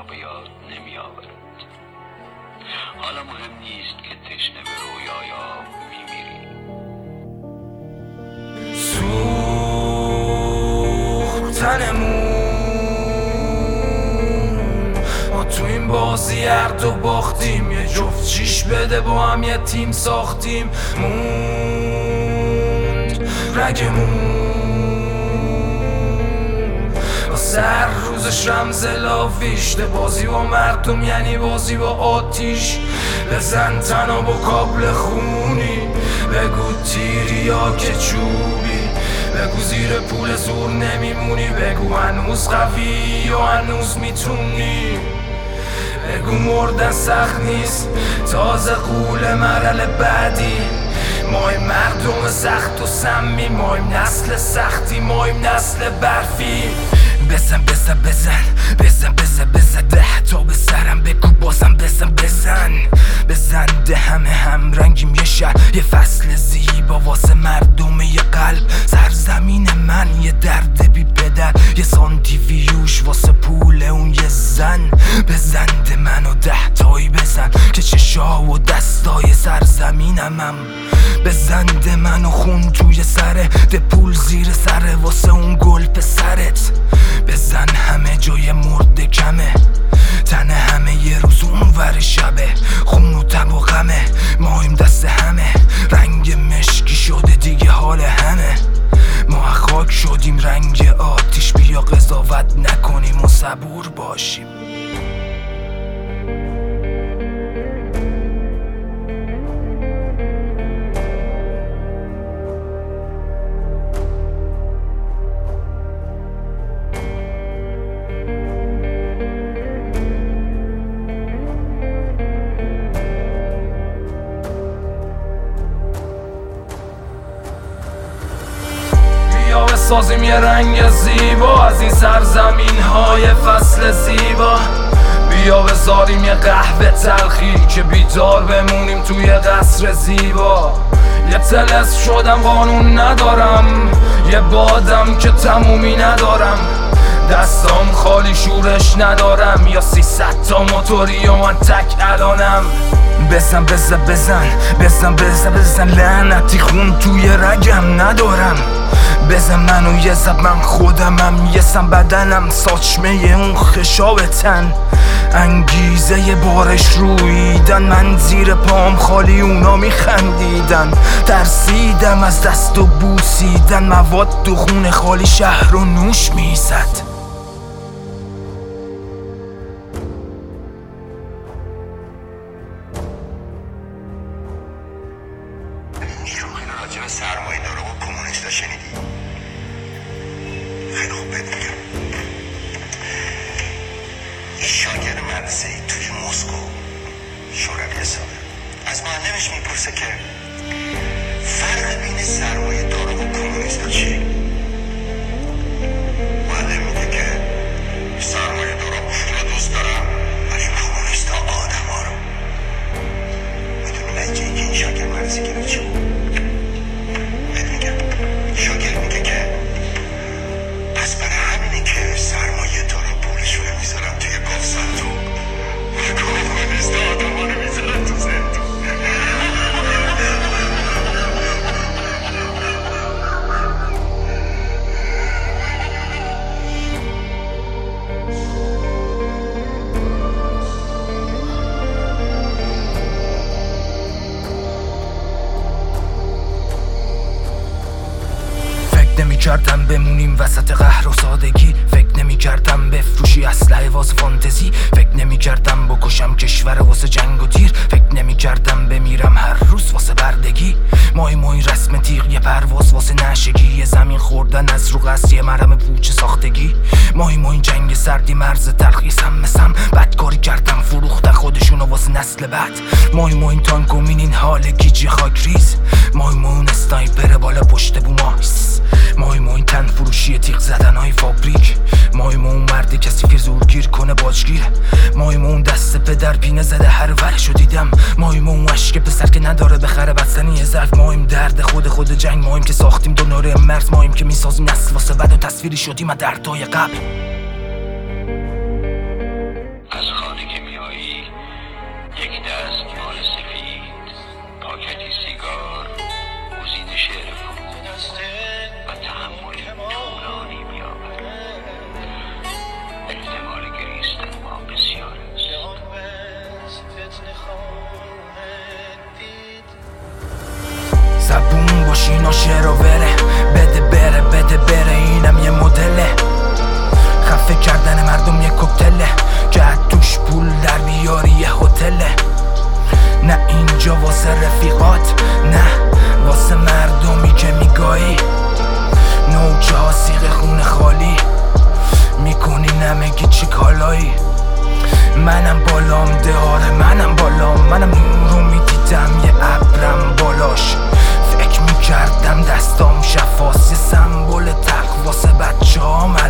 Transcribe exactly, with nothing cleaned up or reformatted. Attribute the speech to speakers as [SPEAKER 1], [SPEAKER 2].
[SPEAKER 1] به یاد نمی آورد. حالا مهم نیست که تشنه به رویا یا میمیری.
[SPEAKER 2] سوختنمون ما تو این بازی هر دو باختیم، یه جفت چیش بده با هم یه تیم ساختیم. موند رگمون سر روزش رمز لاویشته، بازی با مردم یعنی بازی با آتیش. بزن تنها با کابل خونی، بگو تیری یا که چوبی، بگو زیر پول زور نمیمونی، بگو هنوز قوی یا هنوز میتونی، بگو مردن سخت نیست تازه قول مرحله بعدی. مایم مردم سخت و سمی، مایم نسل سختی، مایم نسل برفی. بزن بزن بزن بزن بزن بزن ده تا به سرم بگو بازم بزن بزن بزن ده همه هم رنگیم یه شهر، یه فصل زیبا واسه مردم یه قلب. سرزمین من یه درد بی پدر، یه سانتی ویوش واسه پول اون یه زن. بزن ده منو ده تایی بزن که چشا و دستای سرزمینم هم. بزن ده منو خون توی سره، ده پول زیر سره واسه اون گل پسرت. بزن همه جای مرده کمه، تن همه یه روز اون ور شبه. خون و تب و غمه، مایم دست همه، رنگ مشکی شده دیگه حال همه. ما خاک شدیم رنگ آتیش، بیا قضاوت نکنیم و صبور باشیم. بسازیم یه رنگ زیبا از این سرزمین های فصل زیبا. بیا بذاریم یه قهوه تلخی که بیدار بمونیم توی قصر زیبا. یه طلسم شدم قانون ندارم، یه بادم که تمومی ندارم. دستام خالی شورش ندارم، یا سیصد تا موتوری و من تک الانم. بزن بزن بزن بزن بزن بزن لعنتی خون توی رگم ندارم. بزن منو یه زب من خودمم، یه سم بدنم ساچمه اون خشاب تن. انگیزه بارش رویدن، من زیر پام خالی اونا میخندیدن. ترسیدم از دست و بوسیدن، مواد تو خون خالی شهر رو نوش میزد.
[SPEAKER 3] شوخی رو راجع به سرمایه داره و کمونیستا شنیدی؟ خیلی خوب بهت میگم. یه شاگرد مدرسه ای توی مسکو شوروی حسابه، از معلمش میپرسه که فرق بین سرمایه داره و کمونیستا چیه؟ معلم میگه که سرمایه داره پول دوست دارم ولی کمونیستا آدم ها رو. میدونی نتیجه که این شاگرد مدرسه گرفت چی بود؟ شاگرد میگه که پس برای همینه که سرمایه دارا پولشونه میذارن توی گاف صندوق و کمونیستا آدم ها رو میذارن تو زندون.
[SPEAKER 2] نمی کردم بمونیم وسط قهر و سادگی، فکر نمی کردم بفروشی اسلحه واسه فانتزی، فکر نمی کردم بکشم کشور واسه جنگ و تیر، فکر نمی کردم بمیرم هر روز واسه بردگی. مای مای رسم تیغ یه پرواز واسه نشگی، یه زمین خوردن از رو قصیه مرم پوچ ساختگی. مای مای جنگ سردی مرز تلخی سم مسم، بدکاری کردم فروختن خودشونو واسه نسل بعد. مای مای تانک و مینین حال گیجی خاک ریز، مای مای اسنایپر بالا پشت بوماس، مای مای تن فروشی تیغ زدن های فابریک، مای مون مرد کسی که زورگیر کنه باجگیر، مای مون دست پدر پینه زده هر ورشو دیدم، مای مون عشق پسر که نداره بخره بستنی ظرف، مایم درد خود خود جنگ، مایم که ساختیم دوناره مرز، مایم که میسازیم نسل واسه بعد و تصویری شدیم از دردهای قبل.
[SPEAKER 1] از
[SPEAKER 2] اینا شعر وره، بده بره بده بره اینم یه مدله. خفه کردن مردم یه کوکتله که توش پول در بیاری یه هتله. نه اینجا واسه رفیقات، نه واسه مردمی که میگایی نوچه ها سیغ خون خالی میکنی نمگی چه کالایی. منم بالام دهاره، منم بالام، منم نورو میدیدم یه ابرم بالاش. فکر میکردم دستام شفاست، یه سمبل تلخ واسه بچه ها